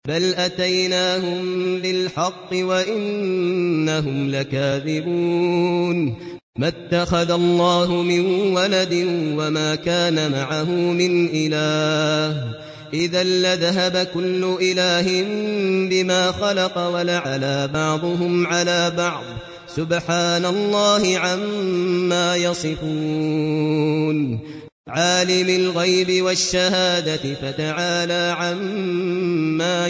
بل أتيناهم بالحق وإنهم لكاذبون ما اتخذ الله من ولد وما كان معه من إله إذا لذهب كل إله بما خلق ولعلى بعضهم على بعض سبحان الله عما يصفون عالم الغيب والشهادة فتعالى عما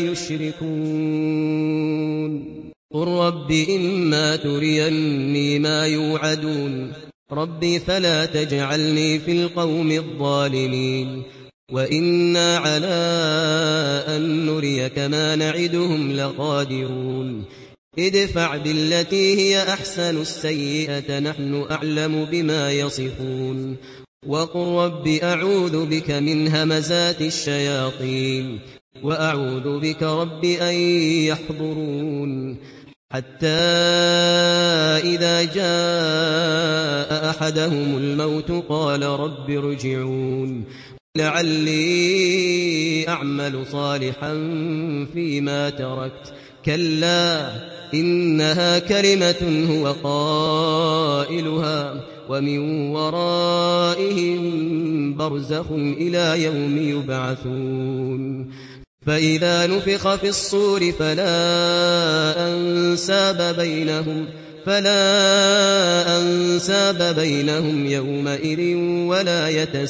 يشركون قل رب إما تريني ما يوعدون ربي فلا تجعلني في القوم الظالمين وإنا على أن نريك ما نعدهم لقادرون ادفع بالتي هي أحسن السيئة نحن أعلم بما يصفون وقل رب أعوذ بك من همزات الشياطين وأعوذ بك رب أن يحضرون حتى إذا جاء أحدهم الموت قال رب ارجعون لعلي أعمل صالحا فيما تركت كلا إنها كلمة هو قائلها ومن ورائهم برزخ إلى يوم يبعثون فإذا نفخ في الصور فلا أنساب بينهم يومئذ ولا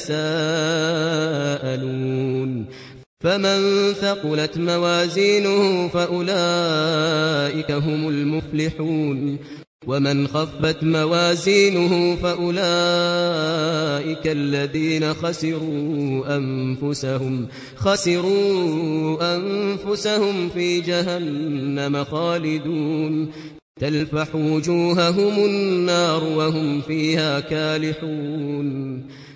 يتساءلون فمن ثقلت موازينه فأولئك هم المفلحون ومن خفت موازينه فأولئك الذين خسروا أنفسهم في جهنم خالدون تلفح وجوههم النار وهم فيها كالحون